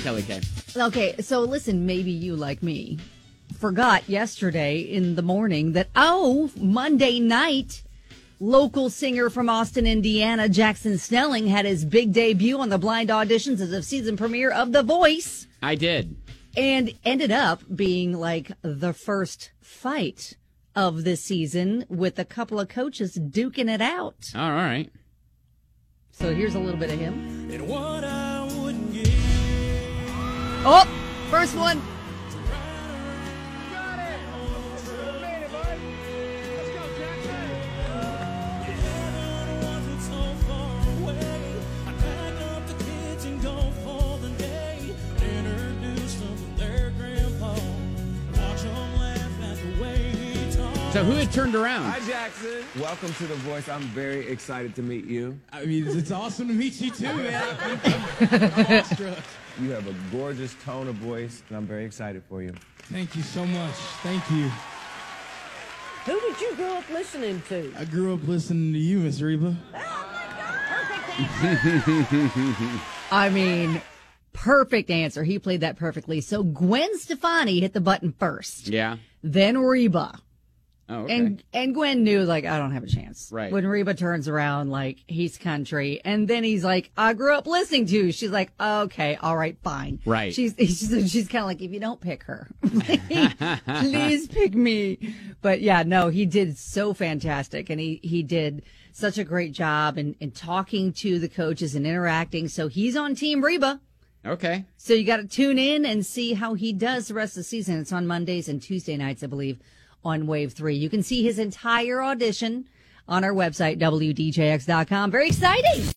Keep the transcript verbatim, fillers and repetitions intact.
Kelly K. Okay, so listen, maybe you, like me, forgot yesterday in the morning that, oh, Monday night, local singer from Austin, Indiana, Jackson Snelling, had his big debut on the blind auditions as a season premiere of The Voice. I did. And ended up being like the first fight of this season with a couple of coaches duking it out. All right. So here's a little bit of him. And what I wouldn't give. Oh, first one. So who had turned around? Hi, Jackson. Welcome to The Voice. I'm very excited to meet you. I mean, it's awesome to meet you, too, man. You have a gorgeous tone of voice, and I'm very excited for you. Thank you so much. Thank you. Who did you grow up listening to? I grew up listening to you, Miss Reba. I mean, perfect answer. He played that perfectly. So Gwen Stefani hit the button first. Yeah. Then Reba. Oh, okay. And and Gwen knew, like, I don't have a chance. Right. When Reba turns around, like, he's country. And then he's like, I grew up listening to you. She's like, okay, all right, fine. Right. She's she's, she's kind of like, if you don't pick her, please pick me. But, yeah, no, he did so fantastic. And he, he did such a great job in, in talking to the coaches and interacting. So he's on Team Reba. Okay. So you got to tune in and see how he does the rest of the season. It's on Mondays and Tuesday nights, I believe, on Wave three. You can see his entire audition on our website, W D J X dot com. Very exciting.